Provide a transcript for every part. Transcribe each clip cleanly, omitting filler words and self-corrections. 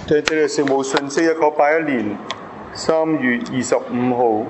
聽這個聖母信息，1981年3月25號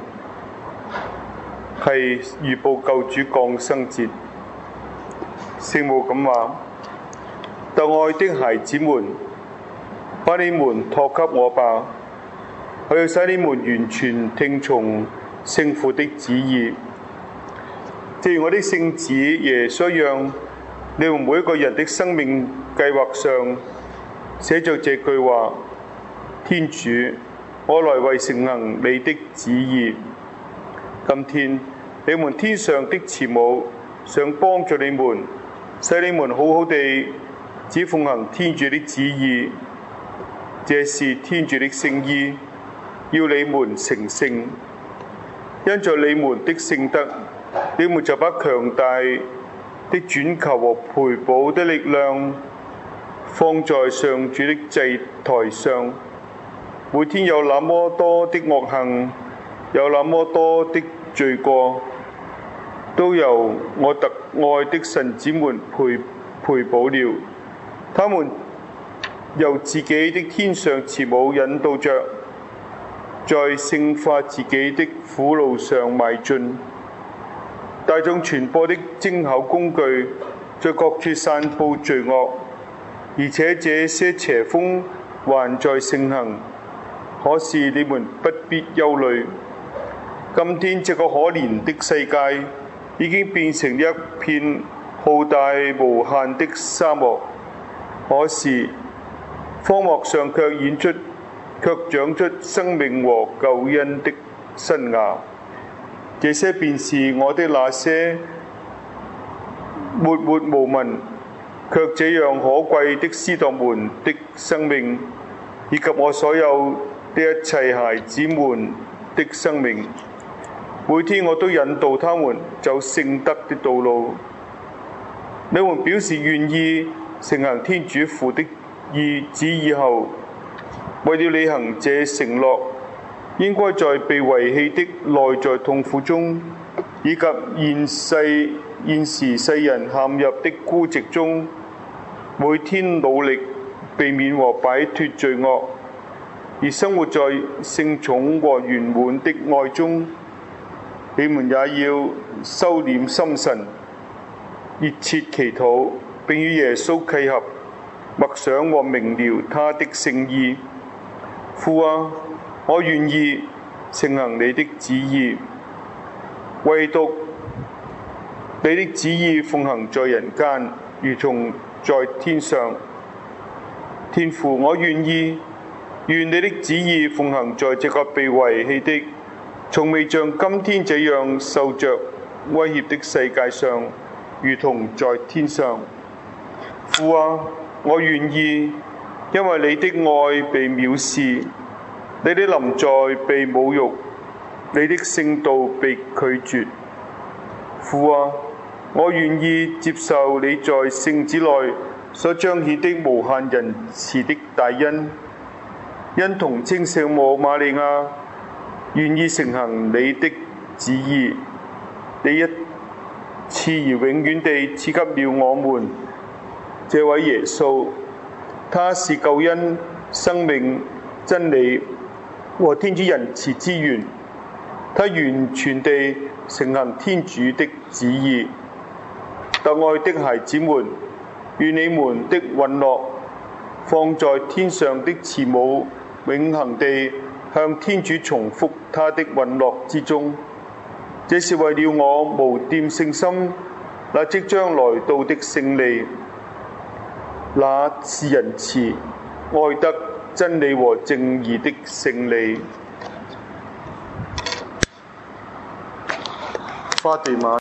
係預報救主降生節。聖母咁話：特愛的孩子們，把你們託給我吧，我要使你們完全聽從聖父的旨意。正如我的聖子耶穌一樣，你們每一個人的生命計劃上寫着這句話：天主，我來為承行你的旨意。今天你們天上的慈母想幫助你們，使你們好好地只奉行天主的旨意。這是天主的聖意，要你們成聖。因在你們的聖德，你們就把強大的轉求和賠補的力量放在上主的祭台上。每天有那麼多的惡行，有那麼多的罪過，都由我特愛的神子們賠補了。他們由自己的天上慈母引導着，在聖化自己的苦路上邁進。大眾傳播的精巧工具，在各處散布罪惡，而且這些邪風還在盛行。可是你們不必憂慮，今天這個可憐的世界已經變成一片浩大無限的沙漠，可是荒漠上卻長出生命和救恩的新芽。這些便是我的那些默默無聞卻這樣可貴的司鐸們的生命，以及我所有的一切孩子們的生命。每天我都引導他們走聖德的道路。你們表示願意承行天主父的旨意後，為了履行這承諾，應該在被遺棄的內在痛苦中，以及現時世人陷入的孤寂中，每天努力避免和擺脫罪惡，而生活在聖寵和圓滿的愛中。你們也要收斂心神，熱切祈禱，並與耶穌契合，默想和明瞭他的聖意。父啊，我願意承行你的旨意，唯獨你的旨意奉行在人間，如同在天上。天父，我願意，願你的旨意奉行在這個被遺棄的、從未像今天這樣受着威脅的世界上，如同在天上。父啊，我願意，因為你的愛被藐視，你的臨在被侮辱，你的聖道被拒絕。父啊，我願意接受你在聖子內所彰顯的無限仁慈的大恩，因同稱聖母瑪利亞，願意承行你的旨意。你一次而永遠地賜給了我們這位耶穌，他是救恩、生命、真理和天主仁慈之源，他完全地承行天主的旨意。特愛的孩子們，願你們的允諾放在天上的慈母永恆地向天主重複他的允諾之中。這是為了我無玷聖心那即將來到的勝利，那是仁慈、愛德、真理和正義的勝利。花地瑪